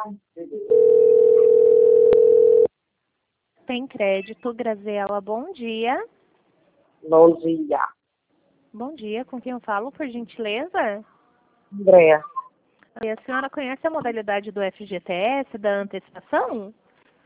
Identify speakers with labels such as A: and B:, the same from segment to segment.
A: Tem crédito, Graziela, bom dia.
B: Bom dia.
A: Bom dia, com quem eu falo, por gentileza?
B: Andréa.
A: E a senhora conhece a modalidade do FGTS, da antecipação?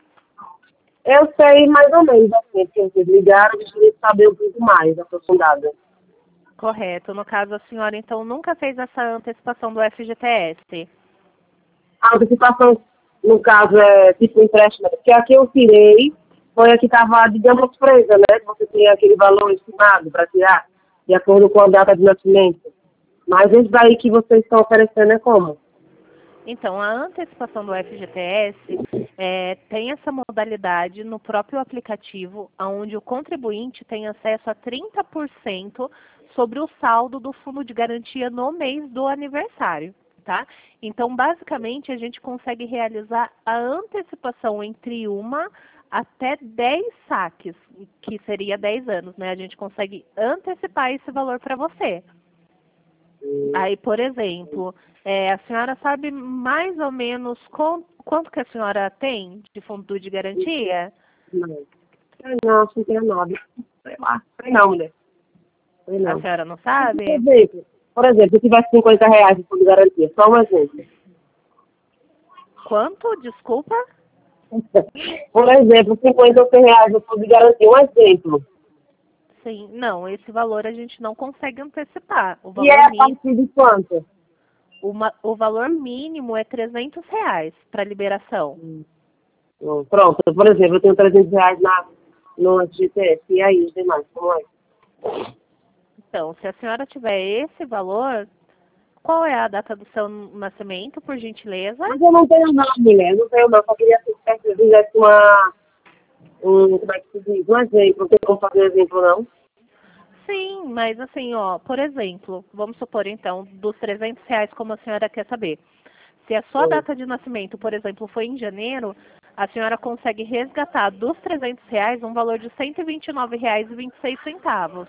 B: Eu sei mais ou menos, assim, porque vocês ligaram, eu gostaria de saber um pouco mais aprofundada.
A: Correto. No caso, a senhora, então, nunca fez essa antecipação do FGTS?
B: A antecipação, no caso, é tipo empréstimo, porque a que eu tirei foi a que estava, digamos, presa, né? Que você tinha aquele valor estimado para tirar, de acordo com a data de nascimento. Mas esse daí que vocês estão oferecendo é como?
A: Então, a antecipação do FGTS tem essa modalidade no próprio aplicativo, onde o contribuinte tem acesso a 30% sobre o saldo do fundo de garantia no mês do aniversário, tá? Então, basicamente, a gente consegue realizar a antecipação entre uma até 10 saques, que seria 10 anos, né? A gente consegue antecipar esse valor para você. Aí, por exemplo, a senhora sabe mais ou menos quanto que a senhora tem de fundo de garantia?
B: Não. Não, acho que não tem nada. Sei lá. Sei não, mulher. Sei
A: A
B: não.
A: senhora não sabe?
B: Por exemplo, se tivesse R$ 50 de fundo de garantia, só um exemplo.
A: Quanto? Desculpa?
B: Por exemplo, 50 ou R$ 100 de fundo de garantia, um exemplo.
A: Sim, não, esse valor a gente não consegue antecipar. O
B: E é
A: valor
B: a
A: mínimo,
B: partir de quanto?
A: o valor mínimo é R$ 300 para liberação.
B: Pronto, por exemplo, eu tenho R$ 300 no FGTS. E aí, os demais, como é?
A: Então, se a senhora tiver esse valor, qual é a data do seu nascimento, por gentileza?
B: Mas eu não tenho não, mulher. Eu não tenho não. Só queria que você fizesse como é que se diz? Um exemplo. Não tem como fazer exemplo, não?
A: Sim, mas assim, ó, por exemplo, vamos supor então, dos R$ 300, como a senhora quer saber. Se a sua
B: Sim.
A: data de nascimento, por exemplo, foi em janeiro, a senhora consegue resgatar dos R$ 300 um valor de R$ 129,26.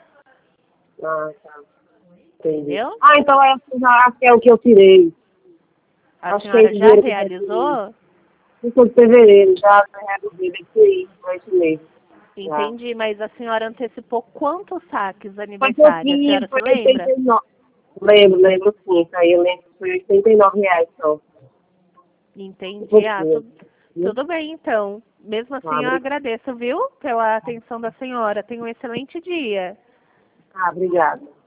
B: Ah, tá. Entendi.
A: Entendeu?
B: Ah, então acho que é o que eu tirei.
A: A
B: Acho que é
A: senhora
B: esse
A: já
B: dinheiro que eu já tirei.
A: realizou?
B: Isso de fevereiro, já reduzido aqui, é isso mesmo. Já.
A: Entendi, mas a senhora antecipou quantos saques
B: Foi
A: aniversário? A
B: pouquinho,
A: senhora
B: foi
A: se lembra?
B: 89. Lembro sim, isso aí eu lembro, foi R$ 89 só. Foi
A: Entendi. Ah,
B: pouquinho. Viu?
A: tudo bem, então. Mesmo assim, eu
B: Ah,
A: agradeço, viu? Pela atenção da senhora. Tenha um excelente dia.
B: obrigada.